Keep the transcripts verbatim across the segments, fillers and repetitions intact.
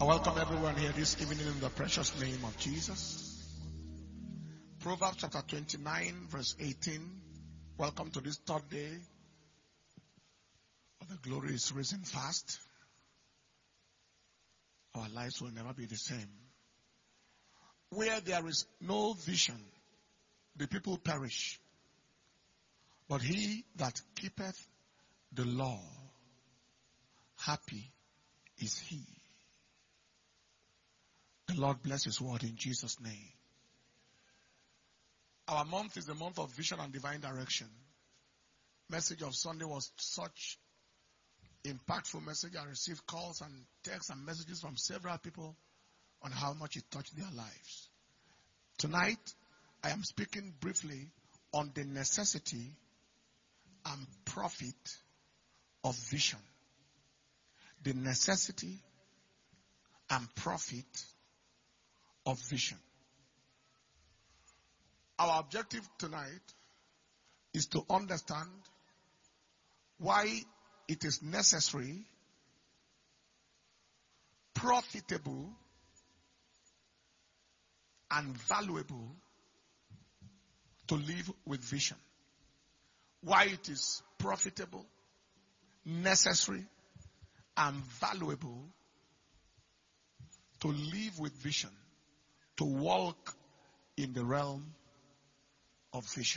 I welcome everyone here this evening in the precious name of Jesus. Proverbs chapter twenty-nine, verse eighteen. Welcome to this third day of the glory is risen fast. Our lives will never be the same. Where there is no vision, the people perish. But he that keepeth the law, happy is he. The Lord bless his word in Jesus' name. Our month is the month of vision and divine direction. Message of Sunday was such impactful message. I received calls and texts and messages from several people on how much it touched their lives. Tonight, I am speaking briefly on the necessity and profit of vision. The necessity and profit of vision. Our objective tonight is to understand why it is necessary, profitable, and valuable to live with vision. Why it is profitable, necessary, and valuable to live with vision, to walk in the realm of vision.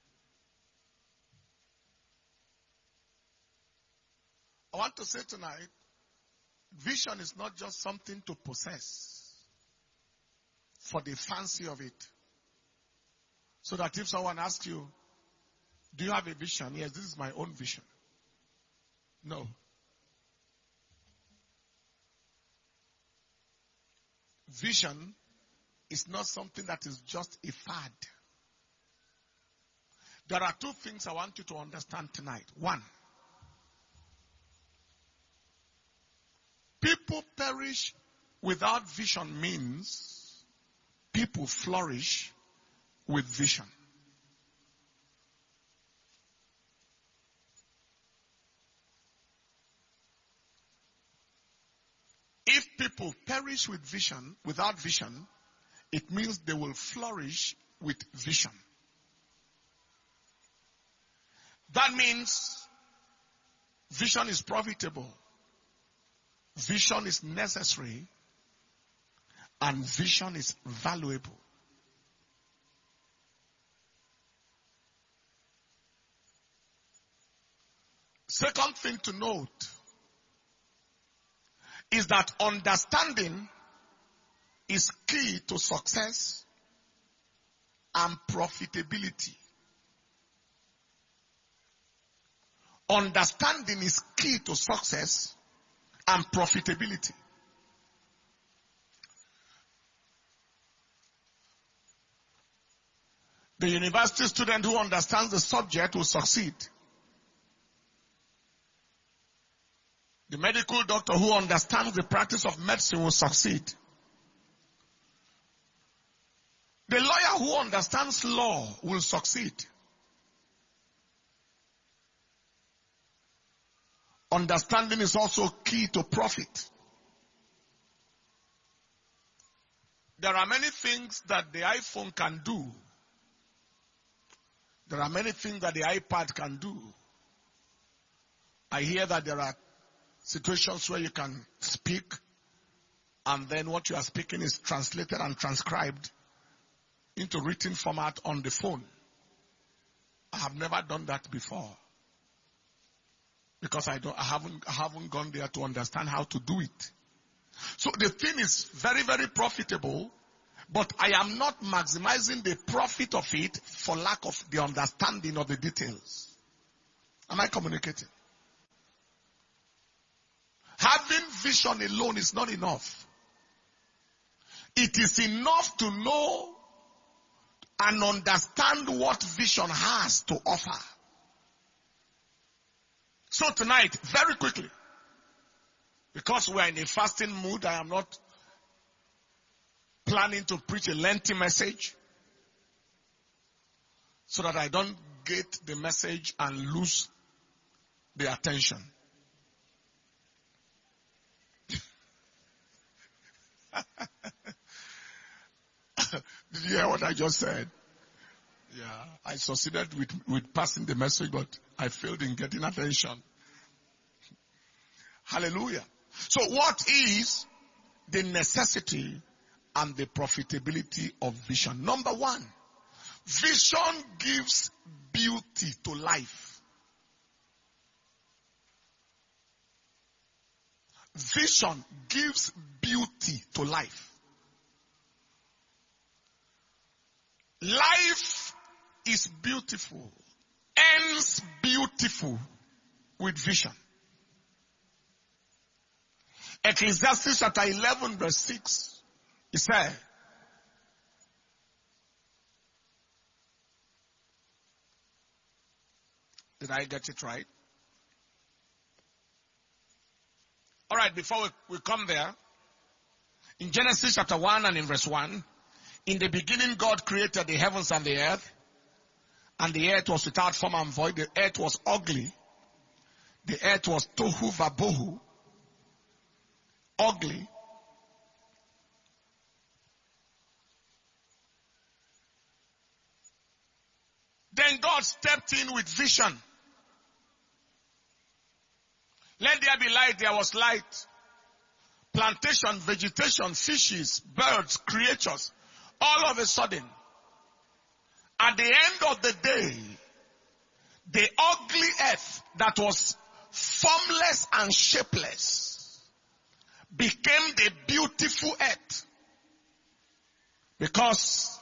I want to say tonight, vision is not just something to possess for the fancy of it. So that if someone asks you, do you have a vision? Yes, this is my own vision. No. Vision is not something that is just a fad. There are two things I want you to understand tonight. One, people perish without vision means people flourish with vision. If people perish with vision, without vision, it means they will flourish with vision. That means vision is profitable, vision is necessary, and vision is valuable. Second thing to note is that understanding is key to success and profitability. Understanding is key to success and profitability. The university student who understands the subject will succeed. The medical doctor who understands the practice of medicine will succeed. The lawyer who understands law will succeed. Understanding is also key to profit. There are many things that the iPhone can do. There are many things that the iPad can do. I hear that there are situations where you can speak and then what you are speaking is translated and transcribed into written format on the phone. I have never done that before. Because I don't, I haven't, I haven't gone there to understand how to do it. So the thing is very, very profitable, but I am not maximizing the profit of it for lack of the understanding of the details. Am I communicating? Having vision alone is not enough. It is enough to know and understand what vision has to offer. So tonight, very quickly, because we are in a fasting mood, I am not planning to preach a lengthy message so that I don't get the message and lose the attention. what I just said? Yeah, I succeeded with, with passing the message, but I failed in getting attention. Hallelujah. So what is the necessity and the profitability of vision? Number one, vision gives beauty to life. Vision gives beauty to life. Life is beautiful, ends beautiful with vision. Ecclesiastes chapter eleven verse six, he said, did I get it right? All right, before we, we come there, in Genesis chapter one and in verse one, in the beginning God created the heavens and the earth, and the earth was without form and void. The earth was ugly. The earth was tohu vabohu, ugly. Then God stepped in with vision. Let there be light, there was light. Plantation, vegetation, fishes, birds, creatures. All of a sudden, at the end of the day, the ugly earth that was formless and shapeless became the beautiful earth. Because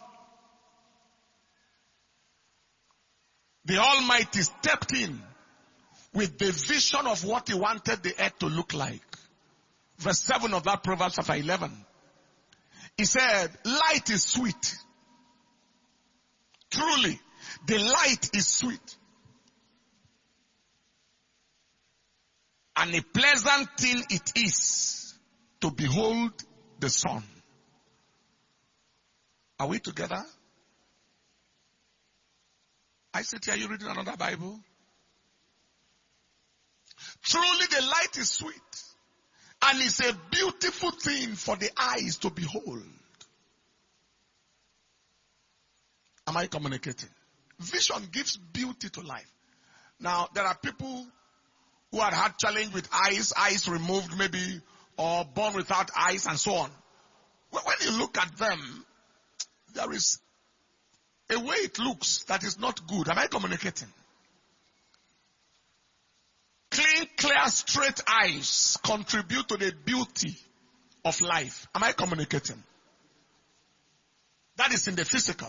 the Almighty stepped in with the vision of what He wanted the earth to look like. Verse seven of that Proverbs chapter eleven. He said, light is sweet. Truly, the light is sweet. And a pleasant thing it is to behold the sun. Are we together? I said, are you reading another Bible? Truly the light is sweet. And it's a beautiful thing for the eyes to behold. Am I communicating? Vision gives beauty to life. Now, there are people who had had challenge with eyes, eyes removed maybe, or born without eyes and so on. When you look at them, there is a way it looks that is not good. Am I communicating? Clean, clear, straight eyes contribute to the beauty of life. Am I communicating? That is in the physical.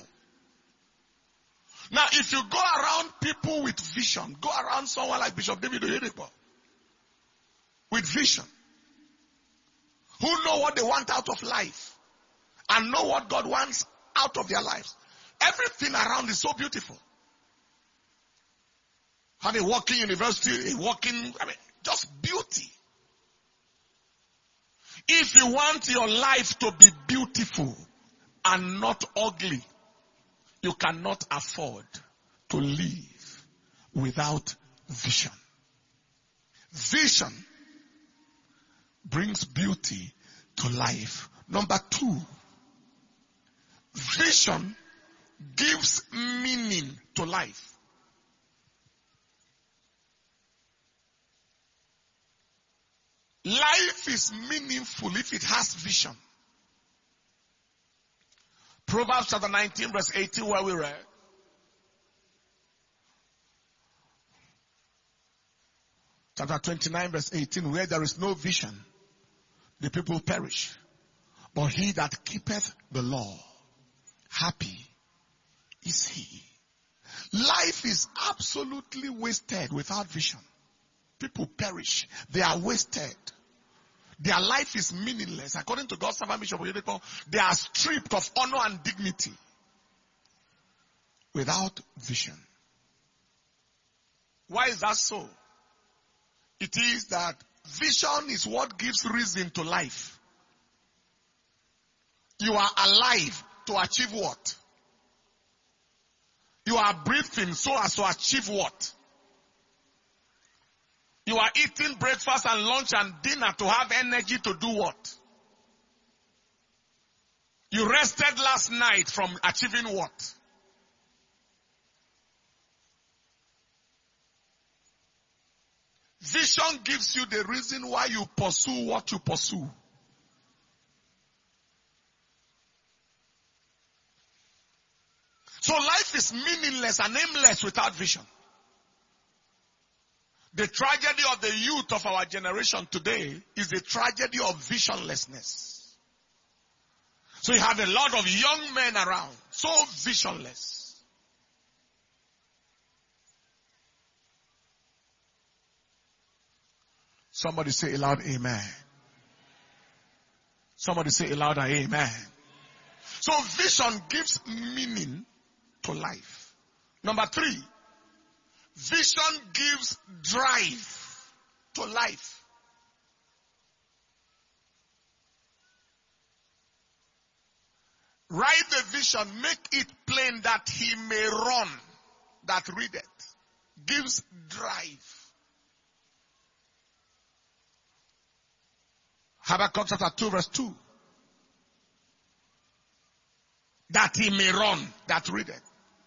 Now, if you go around people with vision, go around someone like Bishop David Oyedepo with vision, who know what they want out of life and know what God wants out of their lives. Everything around is so beautiful. Have a walking university, a walking, I mean, just beauty. If you want your life to be beautiful and not ugly, you cannot afford to live without vision. Vision brings beauty to life. Number two, vision gives meaning to life. Life is meaningful if it has vision. Proverbs chapter nineteen verse eighteen where we read. Chapter twenty-nine verse eighteen, where there is no vision, the people perish. But he that keepeth the law, happy is he. Life is absolutely wasted without vision. People perish. They are wasted. Their life is meaningless. According to God's servant Bishop Oyedepo, they are stripped of honor and dignity without vision. Why is that so? It is that vision is what gives reason to life. You are alive to achieve what? You are breathing so as to achieve what? You are eating breakfast and lunch and dinner to have energy to do what? You rested last night from achieving what? Vision gives you the reason why you pursue what you pursue. So life is meaningless and aimless without vision. The tragedy of the youth of our generation today is the tragedy of visionlessness. So you have a lot of young men around, so visionless. Somebody say aloud, amen. Somebody say aloud, amen. So vision gives meaning to life. Number three, vision gives drive to life. Write the vision, make it plain that he may run, that readeth. Gives drive. Habakkuk chapter two verse two. That he may run, that readeth.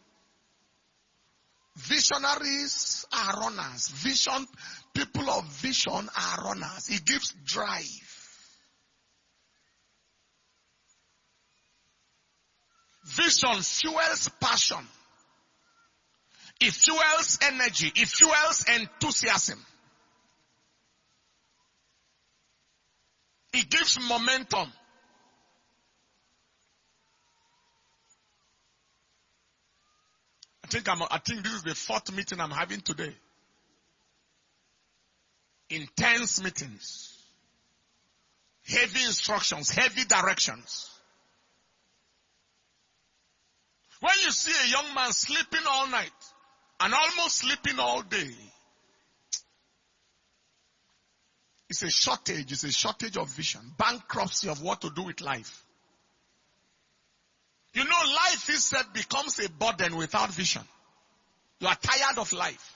Visionaries are runners. Vision, people of vision are runners. It gives drive. Vision fuels passion. It fuels energy. It fuels enthusiasm. It gives momentum. I think I'm, I think this is the fourth meeting I'm having today. Intense meetings. Heavy instructions, heavy directions. When you see a young man sleeping all night and almost sleeping all day, it's a shortage, it's a shortage of vision, bankruptcy of what to do with life. You know, life itself becomes a burden without vision. You are tired of life.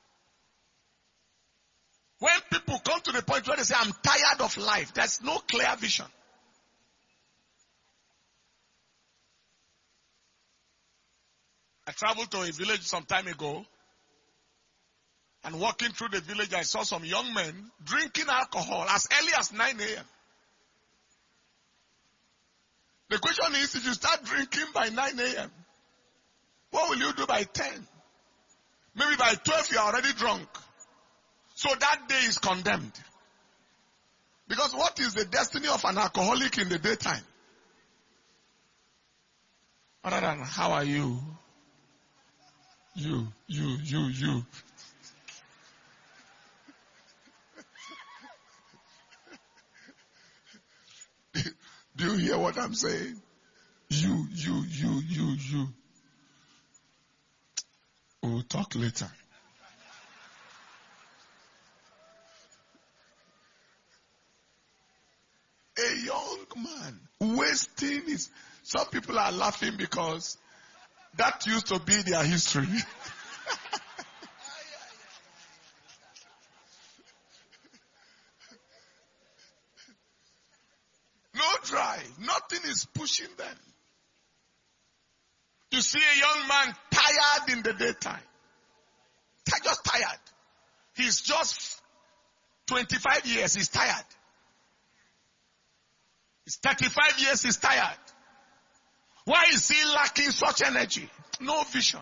When people come to the point where they say, I'm tired of life, there's no clear vision. I traveled to a village some time ago, and walking through the village, I saw some young men drinking alcohol as early as nine a.m. The question is, if you start drinking by nine a.m., what will you do by ten? Maybe by twelve you are already drunk. So that day is condemned. Because what is the destiny of an alcoholic in the daytime? Other than, how are you? You, you, you, you. Do you hear what I'm saying? You, you, you, you, you. We'll talk later. A young man wasting his... Some people are laughing because that used to be their history. No drive. Nothing is pushing them. You see a young man tired in the daytime. Just tired. He's just twenty-five years. He's tired. He's thirty-five years. He's tired. Why is he lacking such energy? No vision.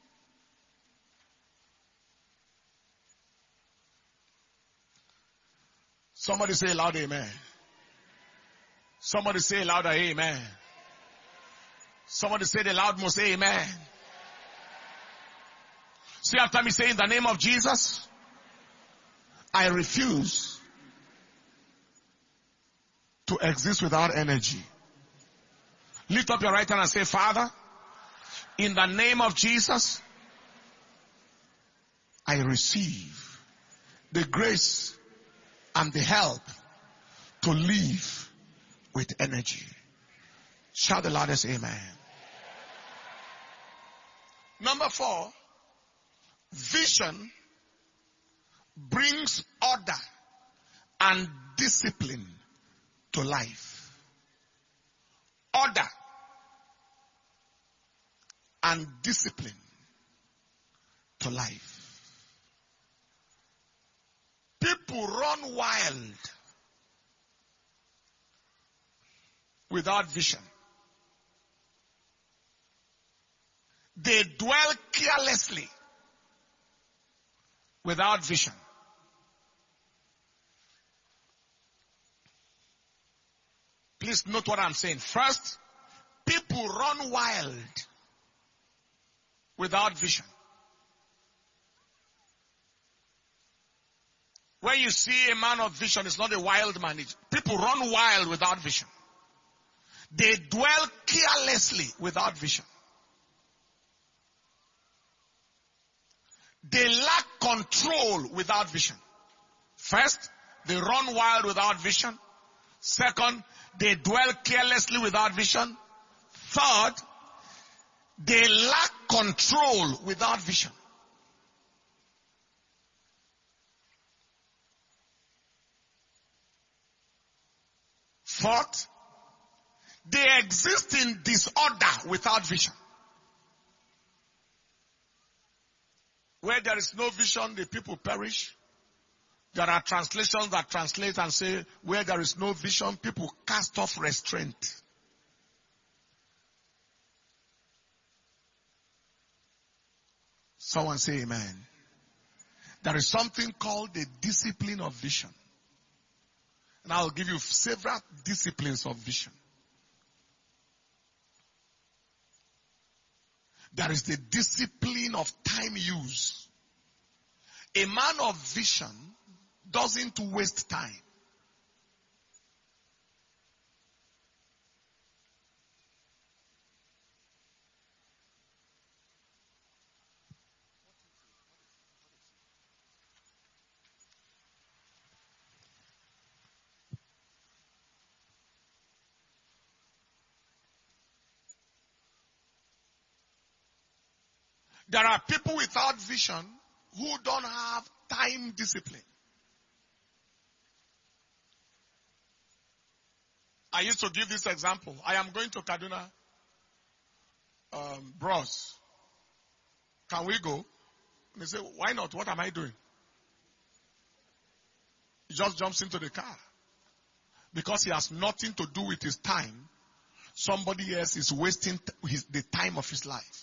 Somebody say loud amen. Somebody say louder amen. Somebody say the loud most amen. Say after me, say in the name of Jesus, I refuse to exist without energy. Lift up your right hand and say, Father, in the name of Jesus, I receive the grace and the help to live with energy. Shout the loudest amen. Number four, vision brings order and discipline to life. Order and discipline to life. People run wild without vision. They dwell carelessly without vision. Please note what I'm saying. First, people run wild without vision. When you see a man of vision, it's not a wild man. It's, people run wild without vision. They dwell carelessly without vision. They lack control without vision. First, they run wild without vision. Second, they dwell carelessly without vision. Third, they lack control without vision. Fourth, they exist in disorder without vision. Where there is no vision, the people perish. There are translations that translate and say, where there is no vision, people cast off restraint. Someone say amen. There is something called the discipline of vision. And I'll give you several disciplines of vision. There is the discipline of time use. A man of vision doesn't waste time. There are people without vision who don't have time discipline. I used to give this example. I am going to Kaduna. Um, bros, can we go? And they say, why not? What am I doing? He just jumps into the car. Because he has nothing to do with his time. Somebody else is wasting his, the time of his life.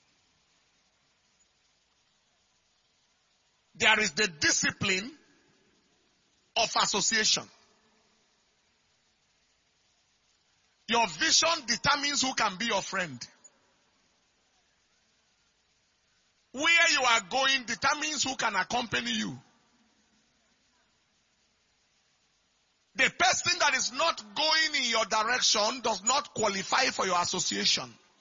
There is the discipline of association. Your vision determines who can be your friend. Where you are going determines who can accompany you. The person that is not going in your direction does not qualify for your association.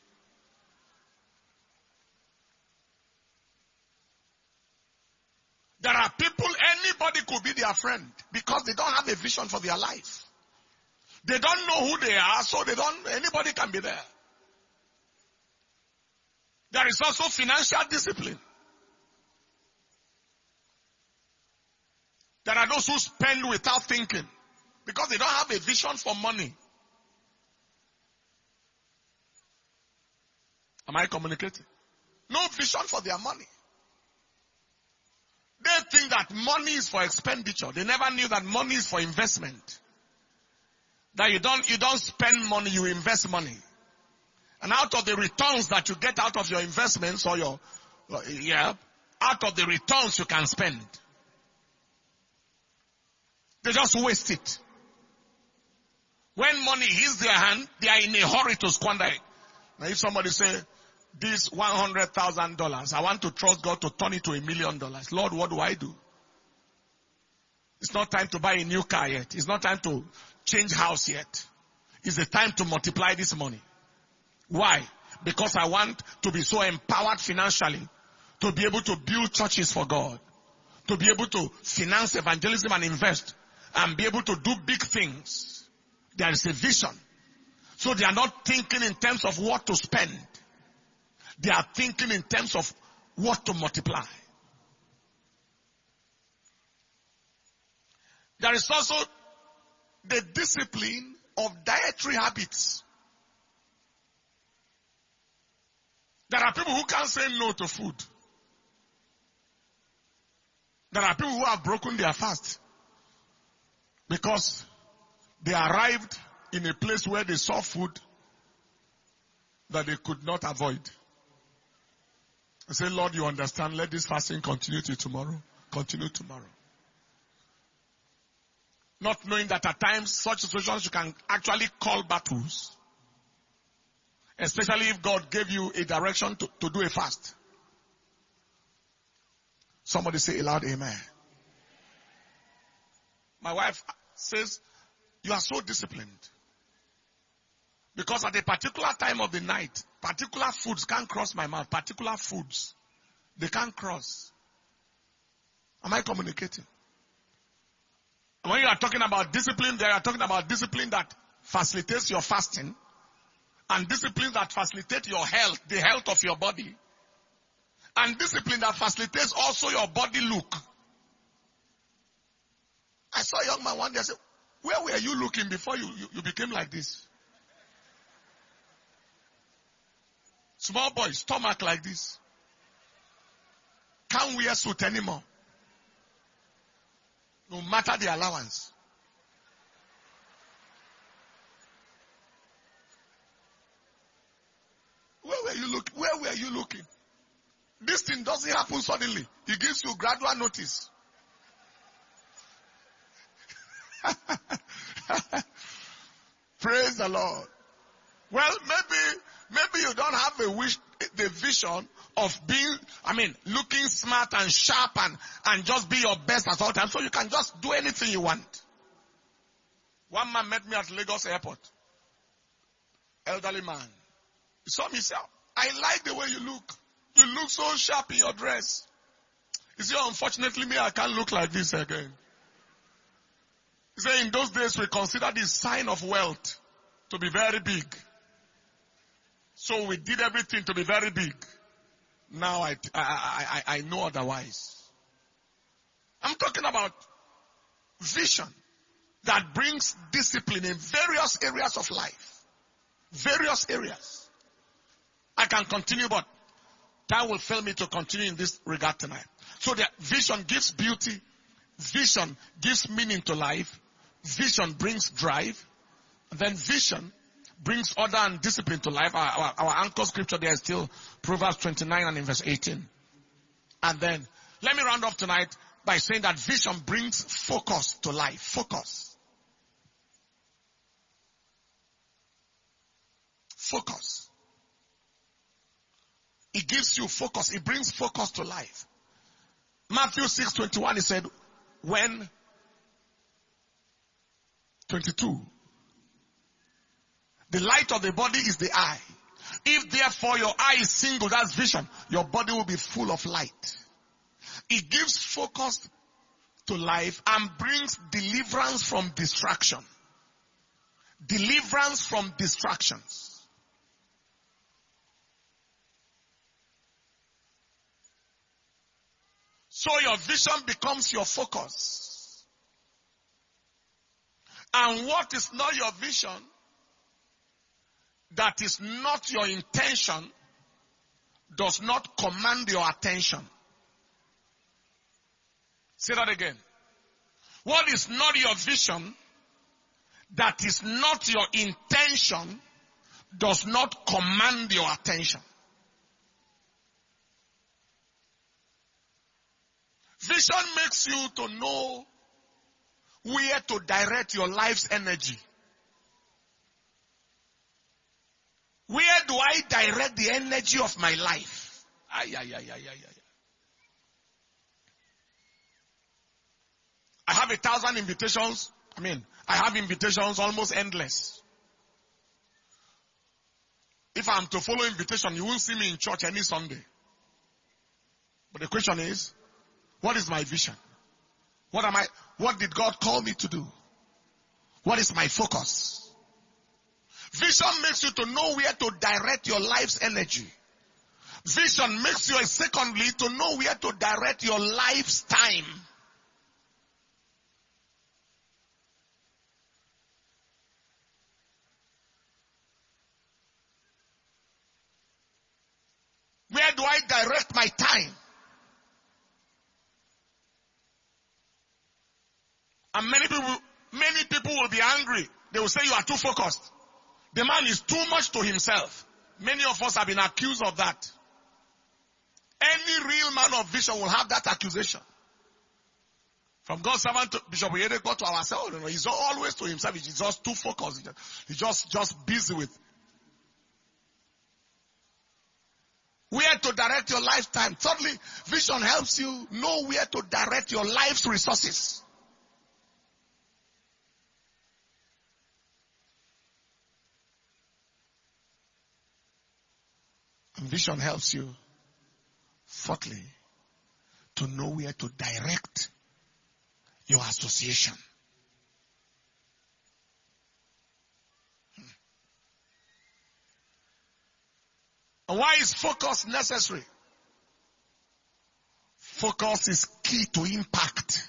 There are people, anybody could be their friend because they don't have a vision for their life. They don't know who they are, so they don't, anybody can be there. There is also financial discipline. There are those who spend without thinking because they don't have a vision for money. Am I communicating? No vision for their money. They think that money is for expenditure. They never knew that money is for investment. That you don't, you don't spend money, you invest money. And out of the returns that you get out of your investments or your, yeah, out of the returns you can spend. They just waste it. When money hits their hand, they are in a hurry to squander it. Now if somebody say, this one hundred thousand dollars, I want to trust God to turn it to a million dollars. Lord, what do I do? It's not time to buy a new car yet. It's not time to change house yet. It's the time to multiply this money. Why? Because I want to be so empowered financially to be able to build churches for God, to be able to finance evangelism and invest, and be able to do big things. There is a vision. So they are not thinking in terms of what to spend. They are thinking in terms of what to multiply. There is also the discipline of dietary habits. There are people who can't say no to food. There are people who have broken their fast because they arrived in a place where they saw food that they could not avoid. I say, Lord, you understand, let this fasting continue till tomorrow. Continue tomorrow. Not knowing that at times, such situations, you can actually call battles. Especially if God gave you a direction to, to do a fast. Somebody say aloud, amen. My wife says, you are so disciplined. Because at a particular time of the night, particular foods can't cross my mouth. Particular foods, they can't cross. Am I communicating? When you are talking about discipline, there you are talking about discipline that facilitates your fasting. And discipline that facilitates your health, the health of your body. And discipline that facilitates also your body look. I saw a young man one day, I said, where were you looking before you, you, you became like this? Small boy, stomach like this. Can't wear suit anymore. No matter the allowance. Where were you looking? Where were you looking? This thing doesn't happen suddenly. He gives you gradual notice. Praise the Lord. Well, maybe, maybe you don't have a wish, the vision of being, I mean, looking smart and sharp and, and just be your best at all times. So you can just do anything you want. One man met me at Lagos airport. Elderly man. He saw me, say, I like the way you look. You look so sharp in your dress. He said, unfortunately, me, I can't look like this again. He said, in those days, we considered the sign of wealth to be very big. So we did everything to be very big. Now I, I, I, I know otherwise. I'm talking about vision that brings discipline in various areas of life. Various areas. I can continue, but time will fail me to continue in this regard tonight. So the vision gives beauty. Vision gives meaning to life. Vision brings drive. And then vision brings order and discipline to life. Our, our, our anchor scripture there is still Proverbs twenty-nine and in verse eighteen. And then, let me round off tonight by saying that vision brings focus to life. Focus. Focus. It gives you focus. It brings focus to life. Matthew six twenty-one, he said, when, twenty-two, the light of the body is the eye. If therefore your eye is single, that's vision, your body will be full of light. It gives focus to life and brings deliverance from distraction. Deliverance from distractions. So your vision becomes your focus. And what is not your vision, that is not your intention, does not command your attention. Say that again. What is not your vision, that is not your intention, does not command your attention. Vision makes you to know where to direct your life's energy. Where do I direct the energy of my life? Ay, ay, ay, ay, ay, ay. I have a thousand invitations. I mean, I have invitations almost endless. If I'm to follow invitation, you won't see me in church any Sunday. But the question is, what is my vision? What am I, what did God call me to do? What is my focus? Vision makes you to know where to direct your life's energy. Vision makes you, secondly, to know where to direct your life's time. do I direct my time? And many people, many people will be angry. They will say you are too focused. The man is too much to himself. Many of us have been accused of that. Any real man of vision will have that accusation. From God's servant to Bishop Oyede, God to ourselves. You know, he's always to himself. He's just too focused. He's just, just busy with. Where to direct your lifetime. Thirdly, vision helps you know where to direct your life's resources. And vision helps you, fourthly, to know where to direct your association. And why is focus necessary? Focus is key to impact.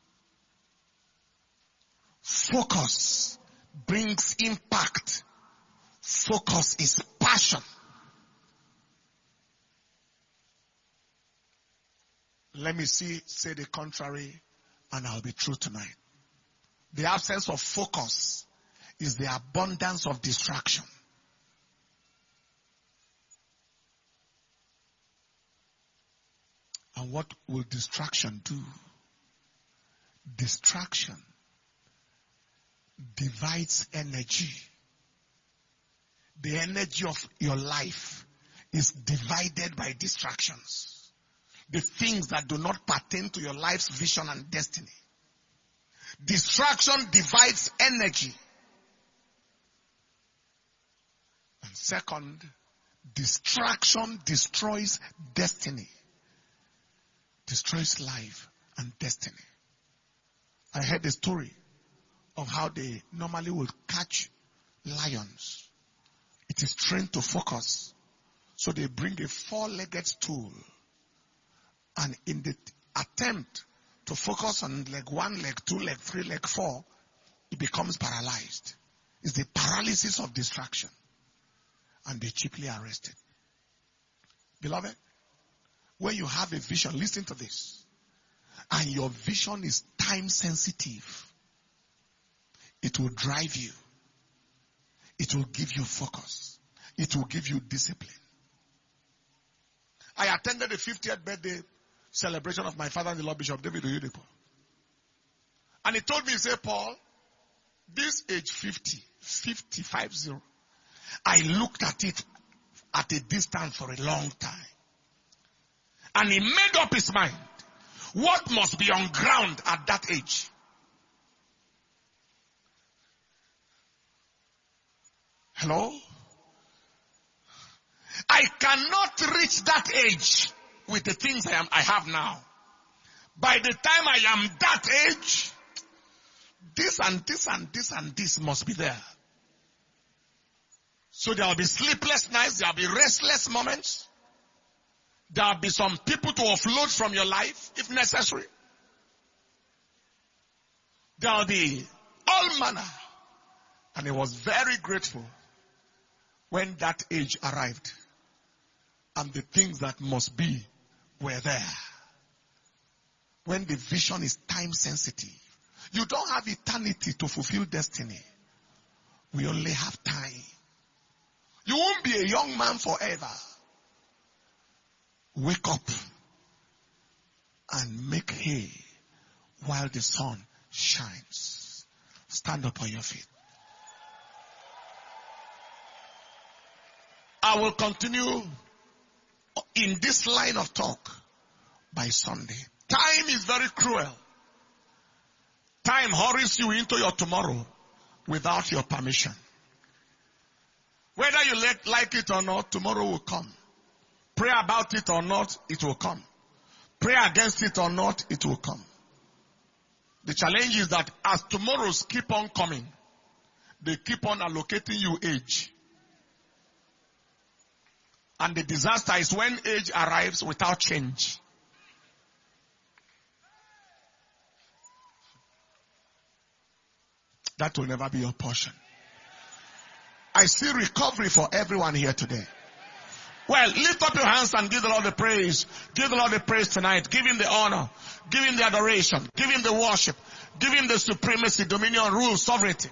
Focus brings impact. Focus is passion. Let me see, say the contrary, and I'll be true tonight. The absence of focus is the abundance of distraction. And what will distraction do? Distraction divides energy. The energy of your life is divided by distractions. The things that do not pertain to your life's vision and destiny. Distraction divides energy. And second, distraction destroys destiny. Destroys life and destiny. I heard a story of how they normally would catch lions. It is trained to focus. So they bring a four-legged stool. And in the attempt to focus on leg one, leg two, leg three, leg four, it becomes paralyzed. It's the paralysis of distraction. And they cheaply arrested. Beloved, when you have a vision, listen to this. And your vision is time sensitive. It will drive you. It will give you focus. It will give you discipline. I attended the fiftieth birthday celebration of my father-in-law, Bishop David Oyedepo. And he told me, he said, Paul, this age fifty, fifty-five zero, I looked at it at a distance for a long time. And he made up his mind. What must be on ground at that age? Hello? I cannot reach that age with the things I am, I have now. By the time I am that age, this and this and this and this must be there. So there will be sleepless nights, there will be restless moments. There will be some people to offload from your life if necessary. There will be all manner. And he was very grateful when that age arrived. And the things that must be were there. When the vision is time sensitive. You don't have eternity to fulfill destiny. We only have time. You won't be a young man forever. Wake up and make hay while the sun shines. Stand up on your feet. I will continue in this line of talk by Sunday. Time is very cruel. Time hurries you into your tomorrow without your permission. Whether you like it or not, tomorrow will come. Pray about it or not, it will come. Pray against it or not, it will come. The challenge is that as tomorrows keep on coming, they keep on allocating you age. And the disaster is when age arrives without change. That will never be your portion. I see recovery for everyone here today. Well, lift up your hands and give the Lord the praise. Give the Lord the praise tonight. Give him the honor. Give him the adoration. Give him the worship. Give him the supremacy, dominion, rule, sovereignty.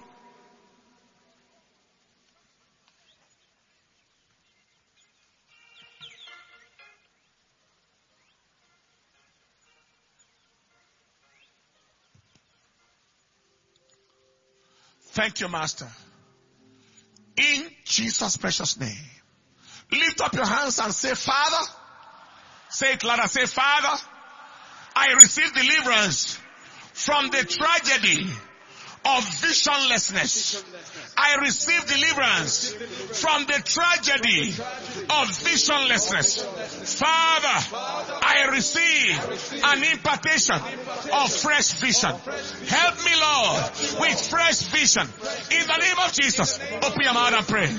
Thank you, Master. In Jesus' precious name. Lift up your hands and say, Father. Say it louder. Say, Father, I receive deliverance from the tragedy of visionlessness. I receive deliverance from the tragedy of visionlessness. Father, I receive an impartation of fresh vision. Help me, Lord, with fresh vision. In the name of Jesus, open your mouth and pray.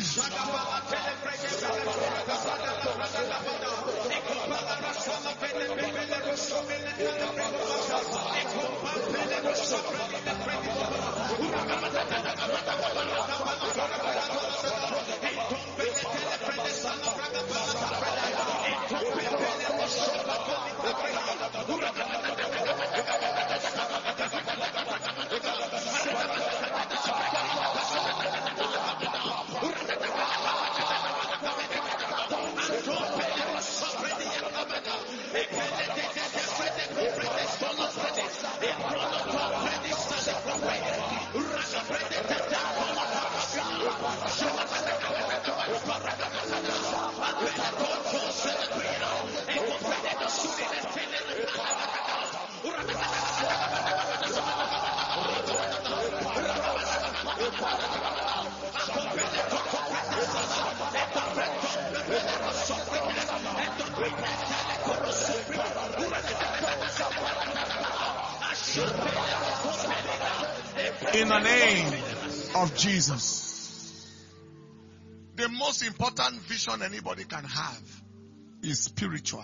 In the name of Jesus. The most important vision anybody can have is spiritual.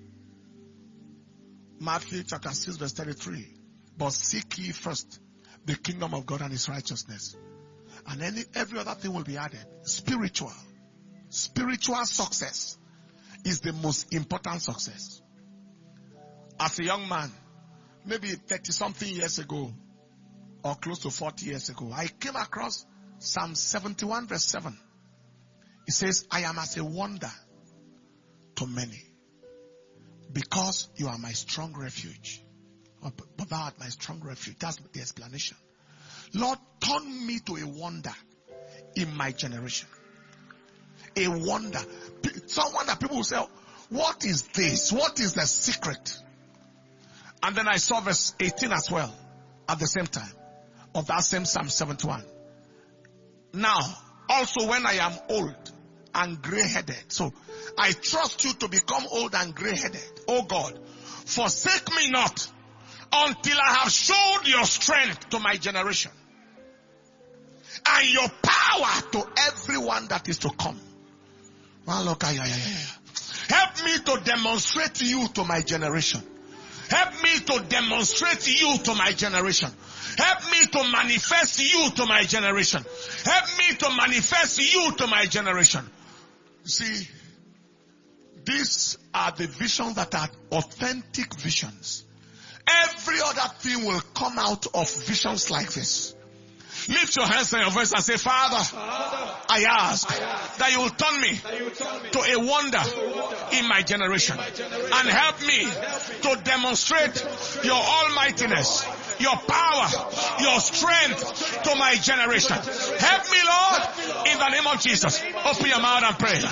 Matthew chapter six verse thirty-three. But seek ye first the kingdom of God and his righteousness, and any every other thing will be added. Spiritual. Spiritual success is the most important success. As a young man, maybe thirty something years ago, or close to forty years ago, I came across Psalm seventy-one verse seven. It says, I am as a wonder to many, because you are my strong refuge. But thou art my strong refuge. That's the explanation. Lord, turn me to a wonder in my generation. A wonder. Someone that people will say, what is this? What is the secret? And then I saw verse eighteen as well, at the same time, of that same Psalm seventy-one. Now, also when I am old and gray-headed, so I trust you to become old and gray-headed. Oh God, forsake me not until I have showed your strength to my generation and your power to everyone that is to come. Help me to demonstrate you to my generation. Help me to demonstrate you to my generation. Help me to manifest you to my generation. Help me to manifest you to my generation. See, these are the visions that are authentic visions. Every other thing will come out of visions like this. Lift your hands and your voice and say, Father, Father I, ask I ask that you will turn me, you turn me to a wonder, to a wonder in my generation, my generation and help me, help me to demonstrate, demonstrate your almightiness, your power, your strength to my generation. Help me, Lord, in the name of Jesus. Open your mouth and pray.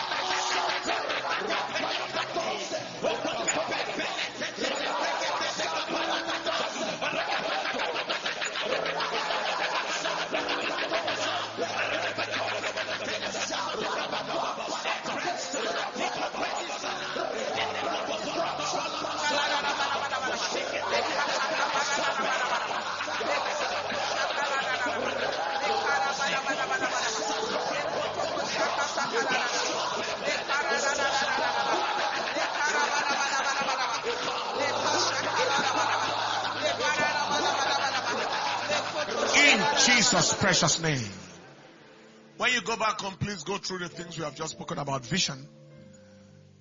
In Jesus' precious name. When you go back home, please go through the things we have just spoken about. Vision.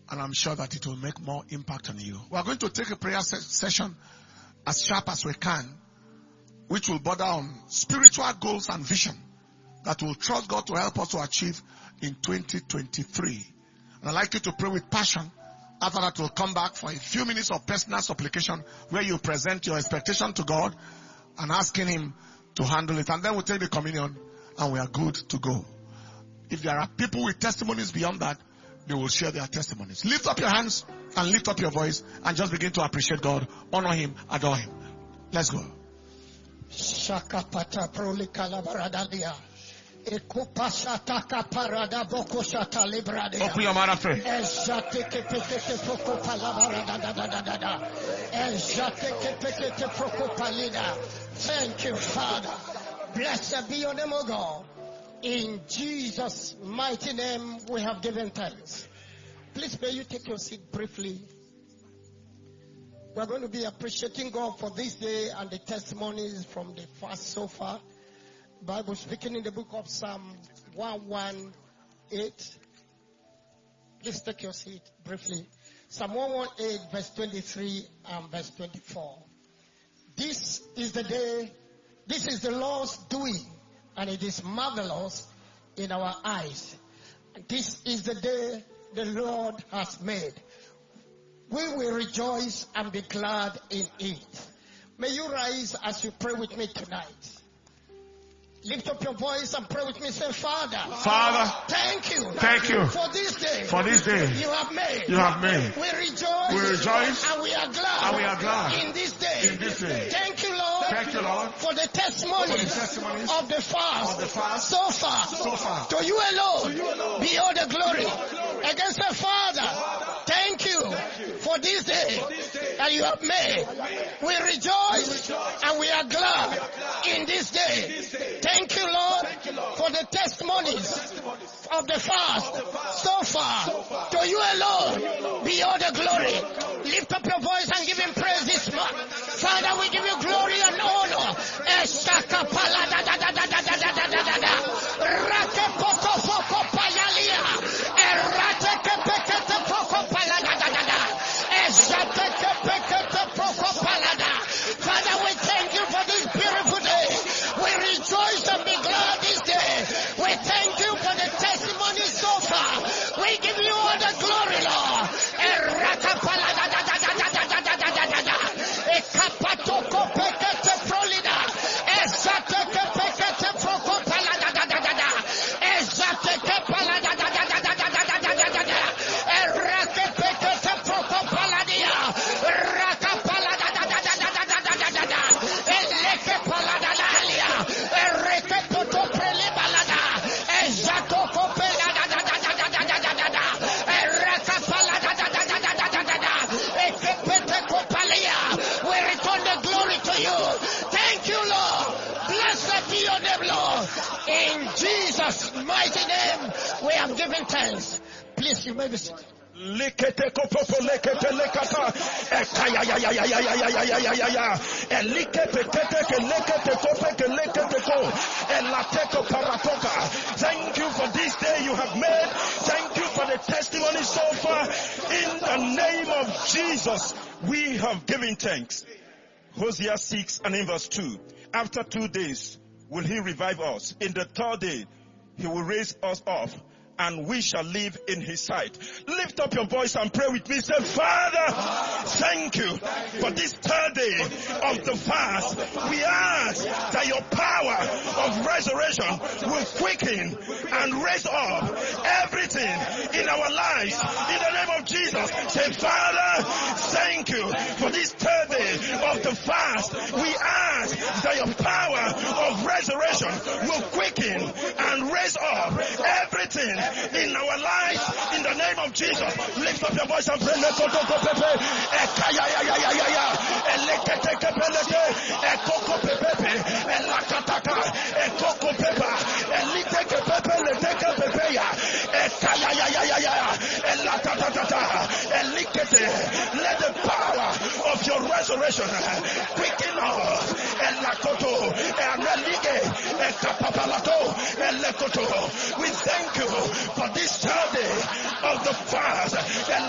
And I'm sure that it will make more impact on you. We are going to take a prayer se- session as sharp as we can, which will border on spiritual goals and vision that will trust God to help us to achieve in twenty twenty-three. And I'd like you to pray with passion. After that, we'll come back for a few minutes of personal supplication where you present your expectation to God and asking Him to handle it. And then we'll take the communion and we are good to go. If there are people with testimonies beyond that, they will share their testimonies. Lift up your hands and lift up your voice and just begin to appreciate God, honor Him, adore Him. Let's go. Shakapata prolikalabaradia. Ekupashataka parada boko shata libradia. Open your mouth and pray. Ejateke pekete proko palabarada da da da da da. Ejateke pekete proko palida. Thank you, Father. Blessed be your name, O God. In Jesus' mighty name we have given thanks. Please may you take your seat briefly. We're going to be appreciating God for this day and the testimonies from the fast so far. Bible speaking in the book of Psalm one eighteen. Please take your seat briefly. Psalm one eighteen verse twenty-three and verse twenty-four. This is the day, this is the Lord's doing, and it is marvelous in our eyes. This is the day the Lord has made. We will rejoice and be glad in it. May you rise as you pray with me tonight. Lift up your voice and pray with me. Say, Father, Father, thank you, thank you for this day, for this day you have made. You have made. We rejoice, We rejoice and we are glad, and we are glad in this day. in this day. Thank you, Lord, Thank you, Lord, for the testimonies, for the testimonies of the fast, of the fast so far. so far. To you alone, To you alone be all the glory. be all the glory. Against the Father, thank you, for this day that you have made. We rejoice and we are glad in this day. Thank you, Lord, for the testimonies of the fast so far. To you alone be all the glory. Lift up your voice and give Him praise this month. Father, we give you glory and honor. Father, we thank you for this beautiful day. We rejoice and be glad this day. We thank you for the testimony so far. We give you all the glory, Lord. In Jesus' mighty name, we have given thanks. Please, you may be seated. Likete kopopo lekete lekata ekaya ya ya ya ya ya ya ya ya ya ya ya elikete kete ke lekete kope ke lekete ko elateko paratoka. Thank you for this day you have made. Thank you for the testimony so far. In the name of Jesus, we have given thanks. Hosea six and in verse two. After two days will He revive us. In the third day, He will raise us up, and we shall live in His sight. Lift up your voice and pray with me. Say, Father, thank you for this third day of the fast. We ask that your power of resurrection will quicken and raise up everything in our lives. In the name of Jesus, say, Father, thank you for this third day of the fast. We ask that your power of resurrection will quicken and raise up everything in our lives. In the name of Jesus, lift up your voice and pray. Let the power of your resurrection quicken us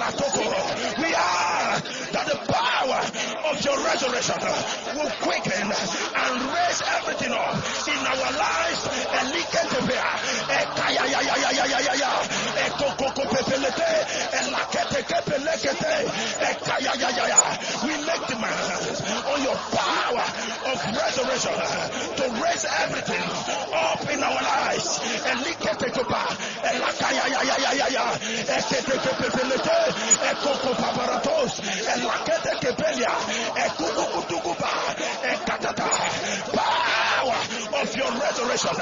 We are that the power of your resurrection will quicken and raise everything up in our lives. We make demands on your power of resurrection to raise everything up in our lives. Power of your resurrection.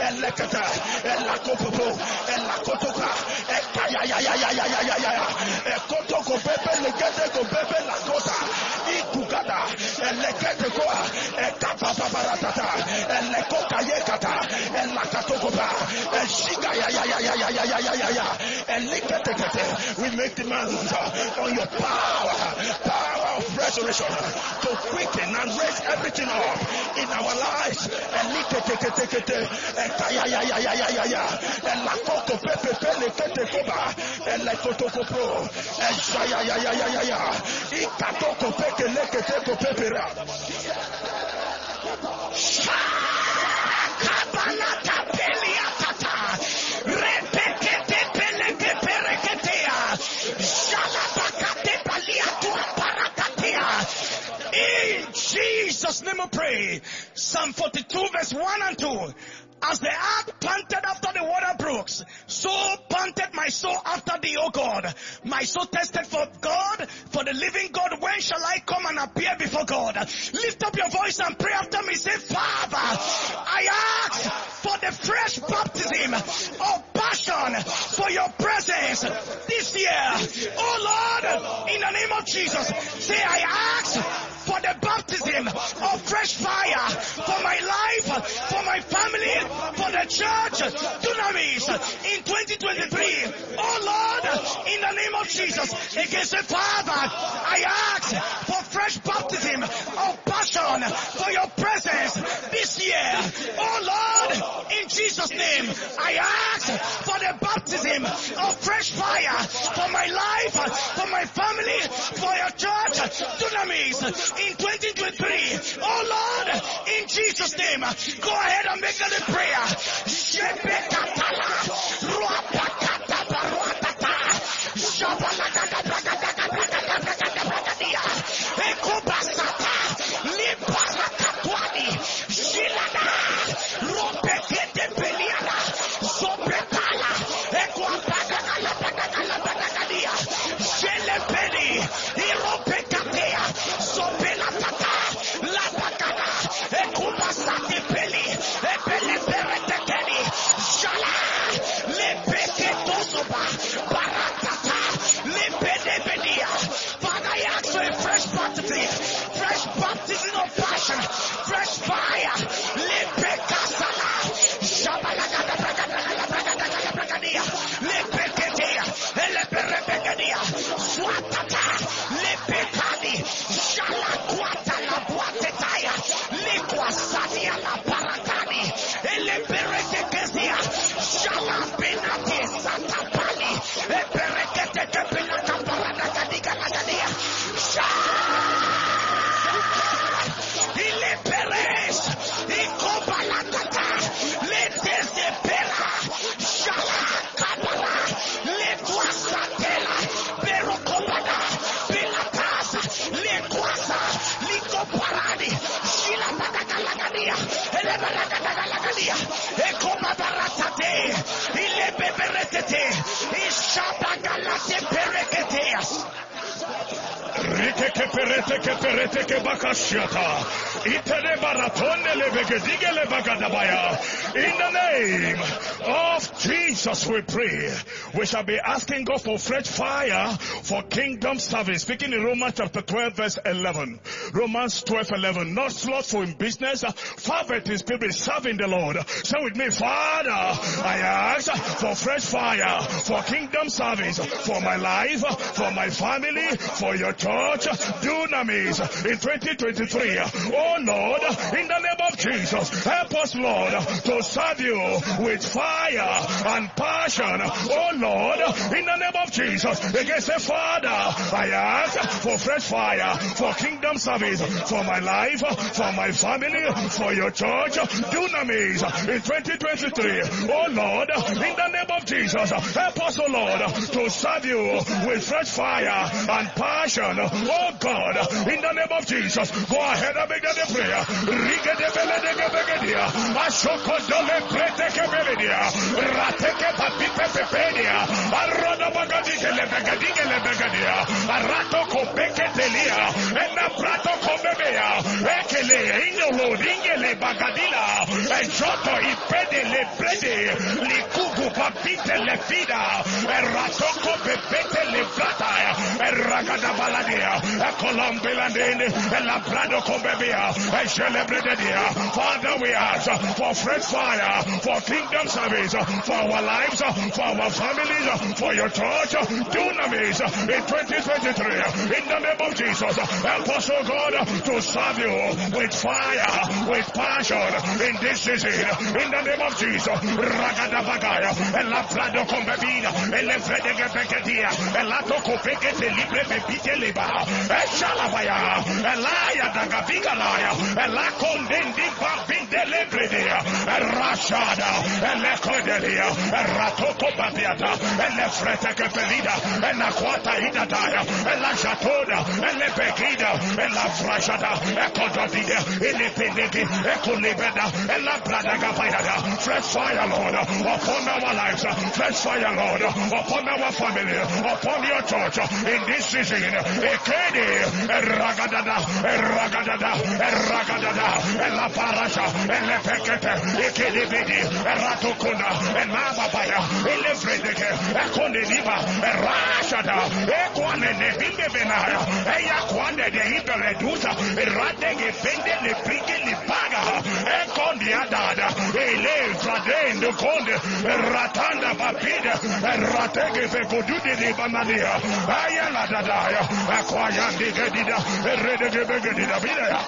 We make demands on your power, power of resurrection to quicken and raise everything up in our lives. In Jesus' name I pray. Psalm forty-two verse one and two. As the ark panted after the water brooks, so panted my soul after thee, O God. My soul tested for God, for the living God. When shall I come and appear before God? Lift up your voice and pray after me. Say, Father, I ask for the fresh baptism of passion for your presence this year. Oh Lord, in the name of Jesus, say, I ask for the baptism of fresh fire for my life, for my family, for the church, Dunamis, in twenty twenty-three. Oh Lord, in the name of Jesus, against the Father, I ask for fresh baptism of passion for your presence this year. Oh Lord, in Jesus' name, I ask for the baptism of fresh fire for my life, for my family, for your church, Dunamis, in twenty twenty-three. Oh Lord, in Jesus' name, go ahead and make that a prayer. Fresh baptism of passion, fresh fire. In the name of Jesus we pray. We shall be asking God for fresh fire for kingdom service. Speaking in Romans chapter twelve verse eleven. Romans twelve eleven. Not slothful in business, fervent in spirit, serving the Lord. Say with me, Father, I ask for fresh fire for kingdom service, for my life, for my family, for your church, Dunamis, in twenty twenty-three. Oh Oh Lord, in the name of Jesus, help us, Lord, to serve you with fire and passion. Oh Lord, in the name of Jesus, again say, Father, I ask for fresh fire, for kingdom service, for my life, for my family, for your church, Dunamis, in twenty twenty-three. Oh Lord, in the name of Jesus, help us, oh Lord, to serve you with fresh fire and passion. Oh God, in the name of Jesus, go ahead and begin the prayer. Father, we ask for fresh fire, for kingdom service, for our lives, for our families, for your church, Dunamis, in twenty twenty-three. In the name of Jesus, help us, oh God, to serve you with fire, with passion in this season. In the name of Jesus, Ragada Bagaya, Ella Prado Combebina, Ella Fredega Becadia, Ella Toco Pecate Libre Pepite Liba, Eshalabaya, Elia Dagabigalaya, Ella Condendi Babinde Lebredia, Rashada, Ella Cordelia, Ratoco Babiata, Ella Freteca Pelida, Ella Quata Idadaya, Ella Shatoda, Ella Pegida, Ella Frashada, Ecodavida, Ella Penegi, Ecolibeda, Ella Bradaga Payada, fresh fire, Lord, upon our lives, fresh fire, Lord, upon our family, upon your church, in this season, Ekedi, Ragadada, Ragadada, Ragadada, Ella Parasha, Ella Pekete, Ekedi Bedi, Ratokuna, and Mababaya, Ella Fredeke, Ekondiva, Rashada, Ekwane, Nebinde Benaya, Eyakwane, the Hiberedusa, Ratege, Bende, the Priki, the Paga, Ekondiadada, Ele, Fraden, the Conde, Ratanda Babida, Ratege, Fekududi, the Bamadia, Ayala Dadaya, Aquayandi Gedida, Redege Begedida Bidea.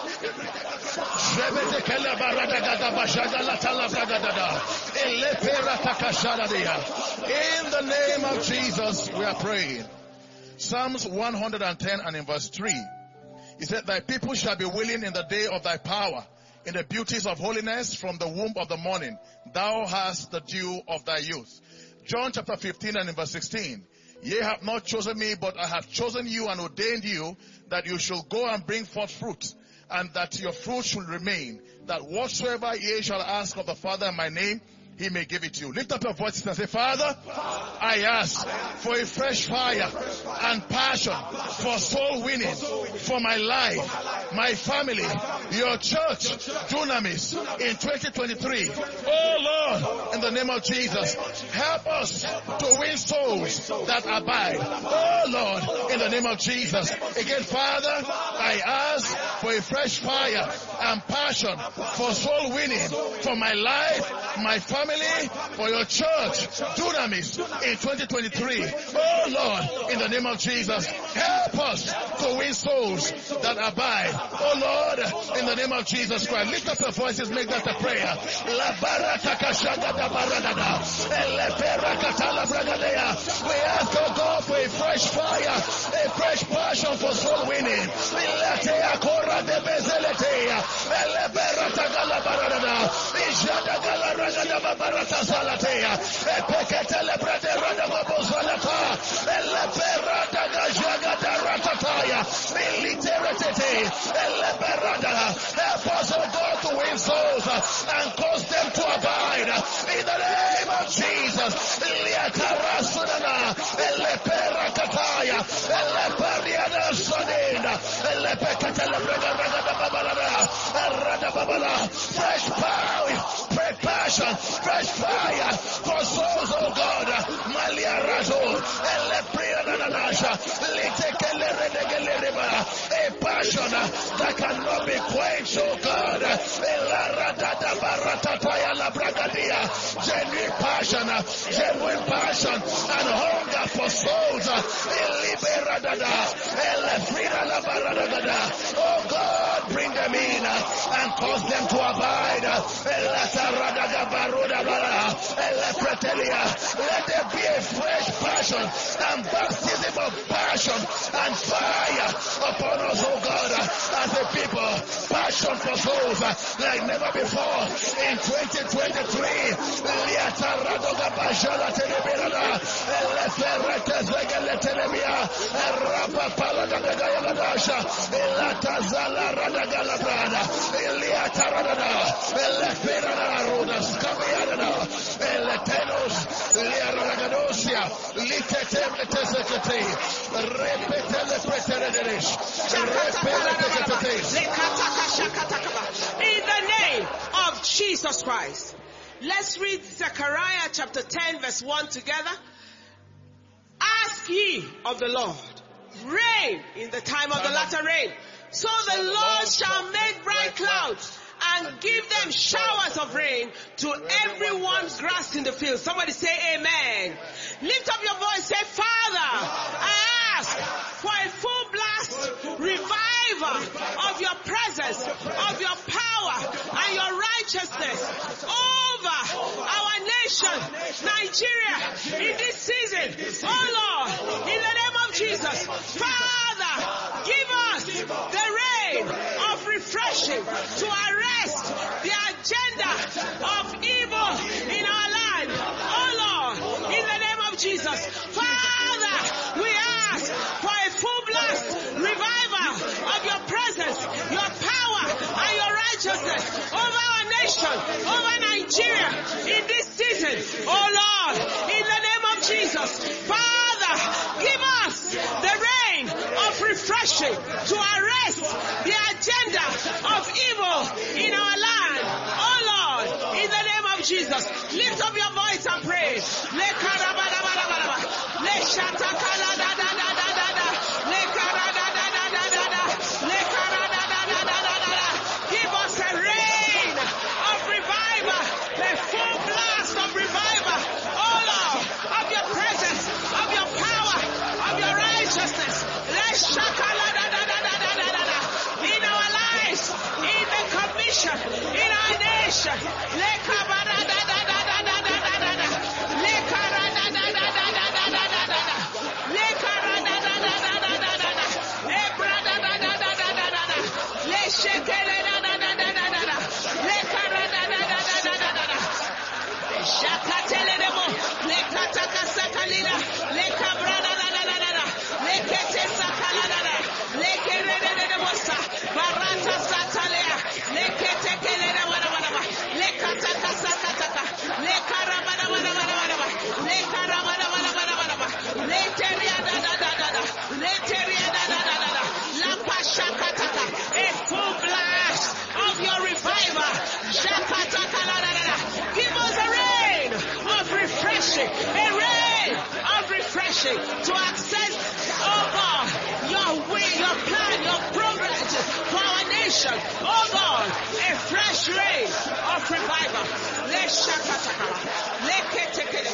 In the name of Jesus, we are praying. Psalms one hundred ten and in verse three, he said, Thy people shall be willing in the day of thy power, in the beauties of holiness from the womb of the morning. Thou hast the dew of thy youth. John chapter fifteen and in verse sixteen, Ye have not chosen me, but I have chosen you and ordained you that you shall go and bring forth fruit, and that your fruit should remain, that whatsoever ye shall ask of the Father in my name, he may give it to you. Lift up your voices and say, Father, I ask for a fresh fire and passion for soul winning, for my life, my family, your church, Dunamis, in twenty twenty-three. Oh Lord, in the name of Jesus, help us to win souls that abide. Oh Lord, in the name of Jesus. Again, Father, I ask for a fresh fire and passion for soul winning, for my life, my family, for your church, Dunamis, in twenty twenty-three. Oh Lord, in the name of Jesus, help us to win souls that abide. Oh Lord, in the name of Jesus Christ, lift up your voices, make that a prayer. We ask, oh God, for a fresh fire, a fresh passion for soul winning. Barata Salatea, Epeketele Brade Radabo Salata, Eleberada Gajaga Ratataya, Militerate, Eleberada. Help us, oh God, to win souls and cause them to abide. In the name of Jesus, Liakarasudana, Elepera Kataya, Elepariana Sonina, Elepekatele Brada Radababala, fresh power, fresh passion, fresh fire for souls, oh God. Malia Razor, Elepriana Nasha, Litekelereba, a passion that cannot be quenched, oh God. Elaradada Baratataya La Bragadia, genuine passion, genuine passion, and hunger for souls. Oh God, bring them in and cause them to abide. Let there be a fresh passion and baptism of passion and fire upon us, oh God, as a people. Passion for souls like never before in twenty twenty-three. In the name of Jesus Christ. Let's read Zechariah chapter ten verse one together. Ask ye of the Lord rain in the time of the latter rain. So the Lord shall make bright clouds and give them showers of rain to everyone's grass in the field. Somebody say amen. Lift up your voice, say, Father, I ask for a full blast revival of your presence, of your power and your righteousness over our nation, Nigeria, in this season. Oh Lord, in the name of Jesus, Father, give us the rain of refreshing to arrest the agenda of evil in our land. Oh Lord, in the name of Jesus, Father, we ask for a full blast revival of your presence, your power and your righteousness over our nation, over Nigeria in this season. Oh Lord, in the name of Jesus, Father, give us the rain of refreshing to arrest the agenda of evil in our land. Oh Lord, in the name of Jesus, lift up your voice and pray. Le karabadabadabadaba. Le shatakalada-da-da-da-da-da. Le karada-da-da-da-da-da. Le karada-da-da-da-da-da. Give us a rain of revival, a full blast of revival. Oh Lord, of your presence, of your power, of your righteousness. Le shakalada-da-da-da-da-da-da. In our lives, in the commission, in our nation. Le kabada-da-da-da-da-da-da-da. Le karada-da-da-da-da-da-da-da. Le karada-da-da-da-da-da-da. Le brada-da-da-da-da-da-da. Le shekele-da-da-da-da-da-da. Le karada-da-da-da-da-da-da. Shakatelemo. Le katakasakalina. Le kabrada-da-da-da-da. Le kete-sakalada. Le kerede-de-de-bosa. Barata satalea. Le ketekelede-wana-wana-wana. Le katakasakataka. Le karabada-wana-wana-wana. Le karabada-wana-wana-wana. Le teria-da-da-da-da-da. Le teria-da-da-da-da. La pashakataka. A full blast of your revival. Shakataka-la-da-da-da. Give us a rain of refreshing. A rain of refreshing to access, oh God, your will, your plan, your progress for our nation. Oh God, a fresh rain of revival. Let's shakataka. Let's take it.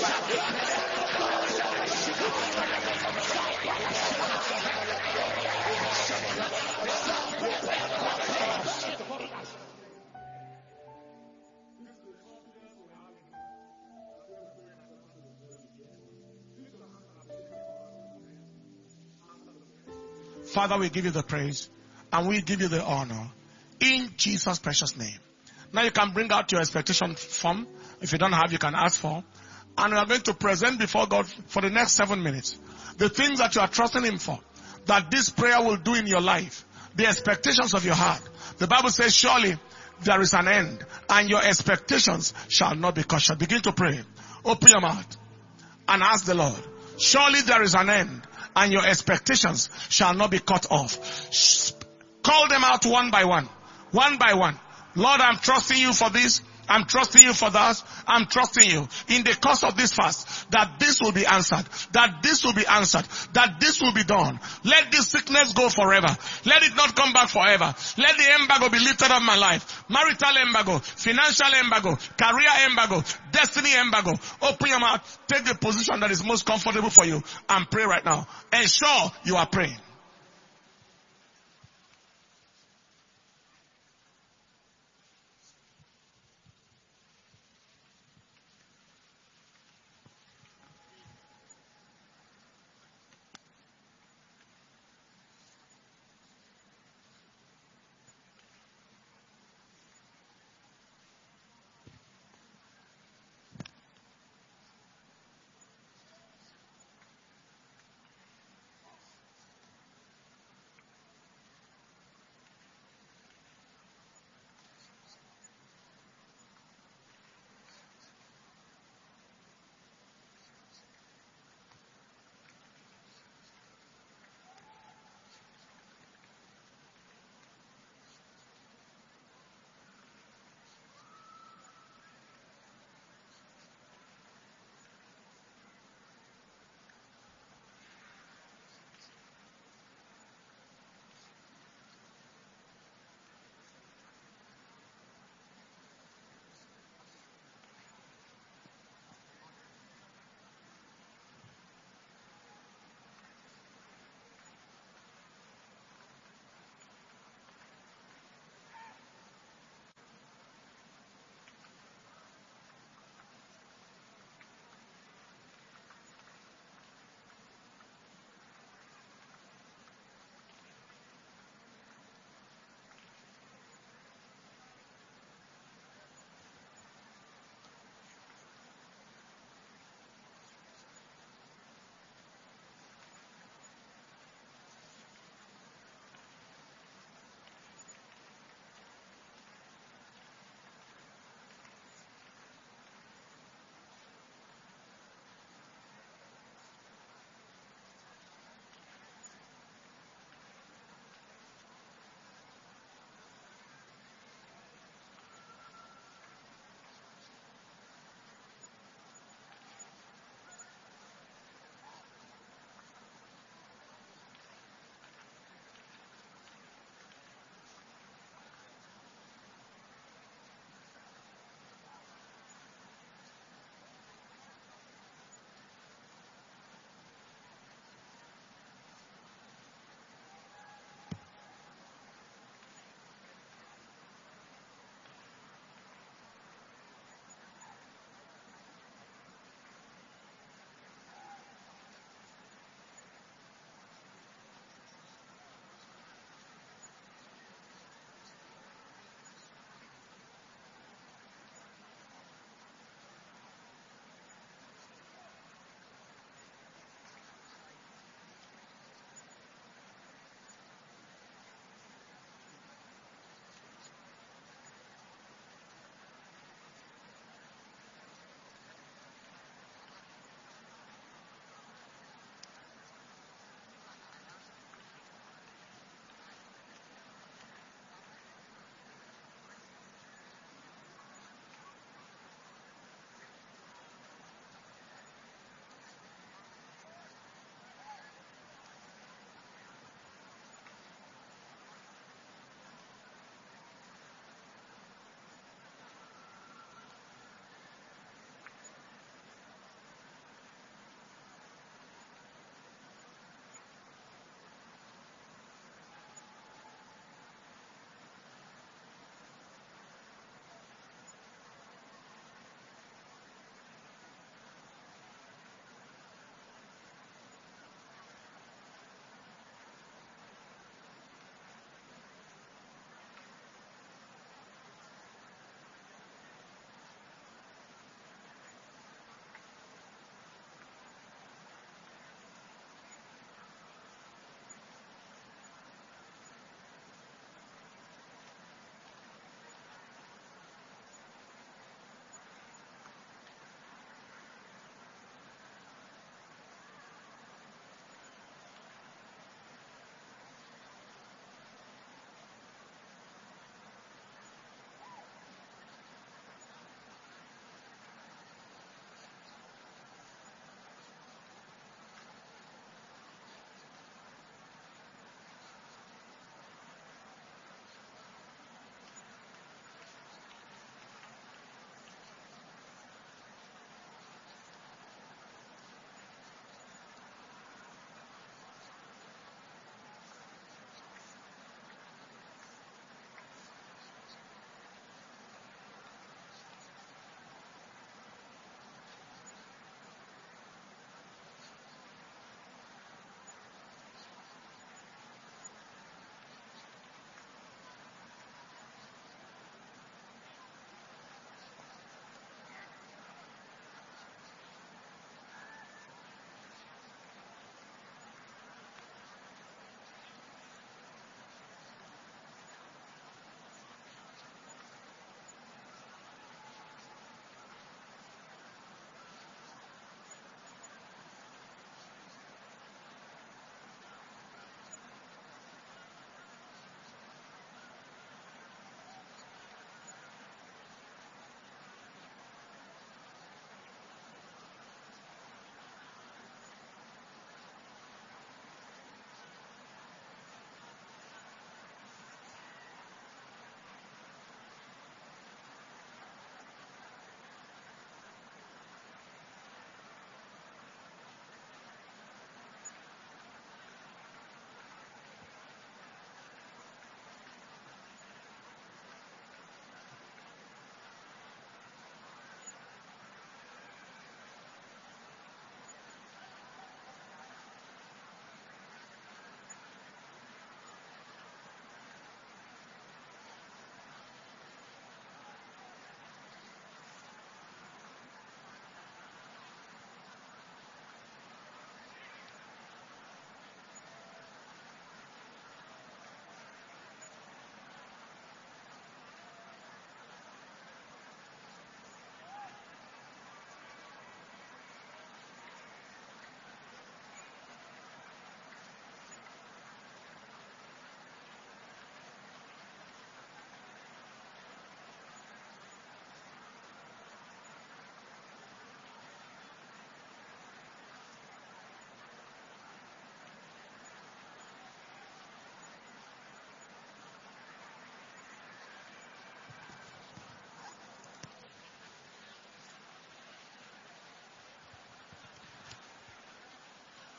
Father, we give you the praise and we give you the honor in Jesus' precious name. Now you can bring out your expectation form. If you don't have, you can ask for. And we are going to present before God for the next seven minutes the things that you are trusting Him for, that this prayer will do in your life, the expectations of your heart. The Bible says, surely there is an end, and your expectations shall not be cut short. Begin to pray. Open your mouth and ask the Lord. Surely there is an end, and your expectations shall not be cut off. Call them out one by one. One by one. Lord, I'm trusting you for this. I'm trusting you for that. I'm trusting you in the course of this fast that this will be answered, that this will be answered, that this will be done. Let this sickness go forever. Let it not come back forever. Let the embargo be lifted off my life. Marital embargo, financial embargo, career embargo, destiny embargo. Open your mouth. Take the position that is most comfortable for you and pray right now. Ensure you are praying.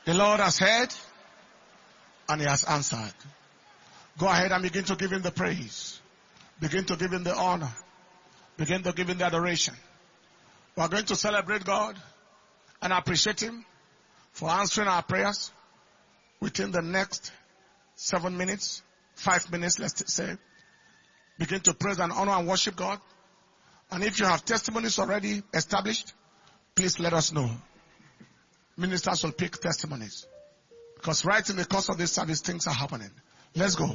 The Lord has heard and He has answered. Go ahead and begin to give Him the praise. Begin to give Him the honor. Begin to give Him the adoration. We are going to celebrate God and appreciate Him for answering our prayers within the next seven minutes, five minutes, let's say. Begin to praise and honor and worship God. And if you have testimonies already established, please let us know. Ministers will pick testimonies. Because right in the course of this service, things are happening. Let's go.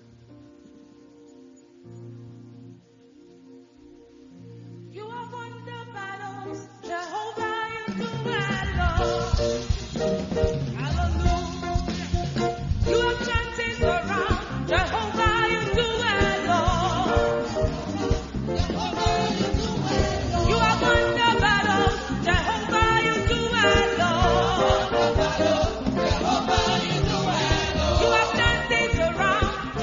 You have won the battles, Jehovah, you do well, Lord. Hallelujah. You have turned things around, Jehovah, you do well, Lord. Jehovah, you do well, Lord. You have won the battles, Jehovah, you do well, Lord. Jehovah, you do well, Lord. You have turned things around.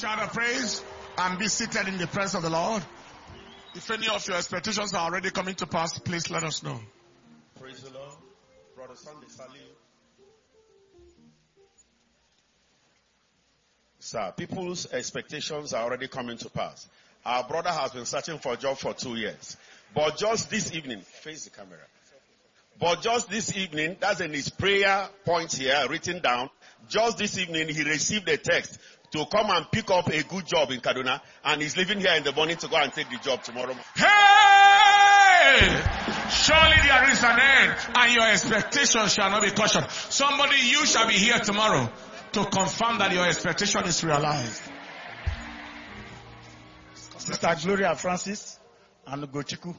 shout of praise and be seated in the presence of the Lord. If any of your expectations are already coming to pass, please let us know. Praise the Lord. Brother Sunday Salim. Sir, people's expectations are already coming to pass. Our brother has been searching for a job for two years. But just this evening, face the camera. But just this evening, that's in his prayer point here, written down. Just this evening, he received a text to come and pick up a good job in Kaduna. And he's leaving here in the morning to go and take the job tomorrow. Hey! Surely there is an end, and your expectations shall not be cut short. Somebody, you shall be here tomorrow to confirm that your expectation is realized. Sister Gloria Francis and Ugochukwu.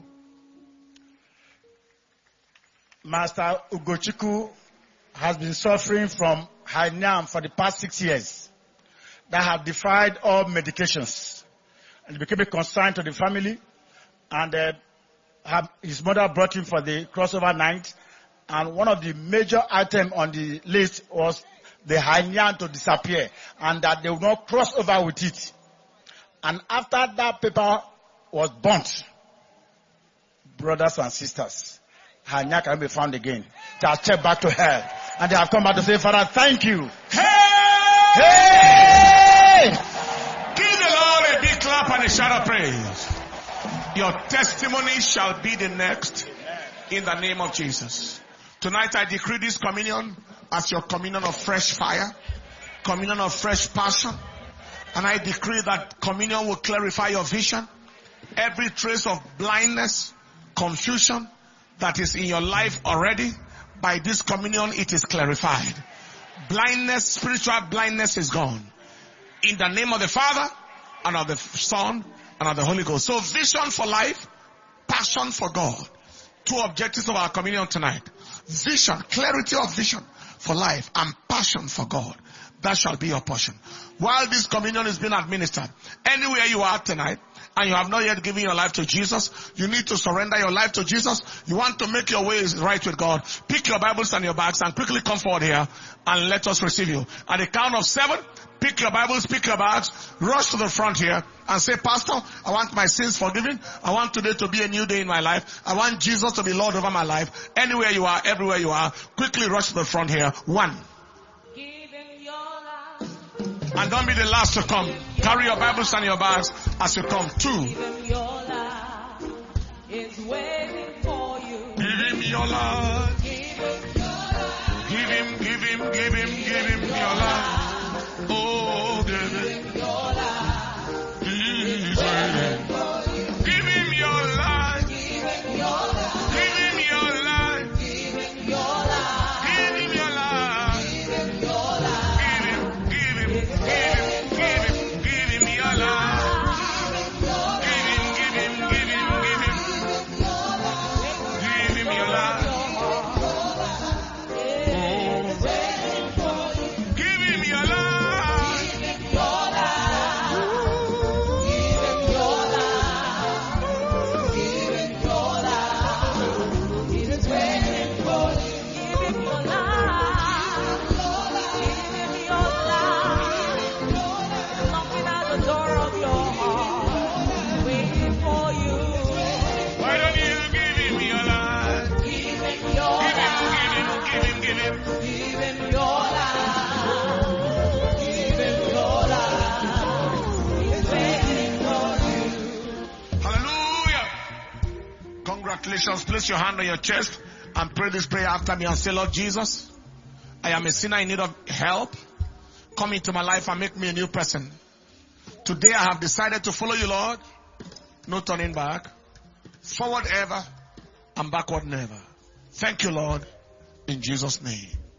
Master Ugochukwu has been suffering from hernia for the past six years that have defied all medications. And it became a concern to the family. And uh, have, his mother brought him for the crossover night. And one of the major items on the list was the hernia to disappear, and that they will not cross over with it. And after that paper was burnt, brothers and sisters, hernia can be found again. They have checked back to hell, and they have come back to say, Father, thank you. Hey! Hey! Give the Lord a big clap and a shout of praise. Your testimony shall be the next in the name of Jesus. Tonight I decree this communion as your communion of fresh fire, communion of fresh passion. And I decree that communion will clarify your vision. Every trace of blindness, confusion that is in your life already, by this communion it is clarified. Blindness, spiritual blindness is gone. In the name of the Father, and of the Son, and of the Holy Ghost. So vision for life, passion for God. Two objectives of our communion tonight. Vision, clarity of vision for life, and passion for God. That shall be your portion. While this communion is being administered, anywhere you are tonight, and you have not yet given your life to Jesus, you need to surrender your life to Jesus. You want to make your ways right with God. Pick your Bibles and your bags and quickly come forward here and let us receive you. At the count of seven, pick your Bibles, pick your bags, rush to the front here and say, Pastor, I want my sins forgiven. I want today to be a new day in my life. I want Jesus to be Lord over my life. Anywhere you are, everywhere you are, quickly rush to the front here. One. And don't be the last to come. Carry your Bibles and your bags as you come. Two. Give him your life. It's waiting for you. Give him your life. Give him, give him, give him, give him your life. Oh, give him your life. He's waiting. Give him your life. Give him your life. Give him your life. Give him your life. Give him your life. Give him your life. Give him, give him, give him, give him, give him your life. Give him, give him, give him, give him. Give him your life. Congratulations. Place your hand on your chest and pray this prayer after me and say, Lord Jesus, I am a sinner in need of help. Come into my life and make me a new person. Today I have decided to follow you, Lord. No turning back. Forward ever and backward never. Thank you, Lord. In Jesus' name.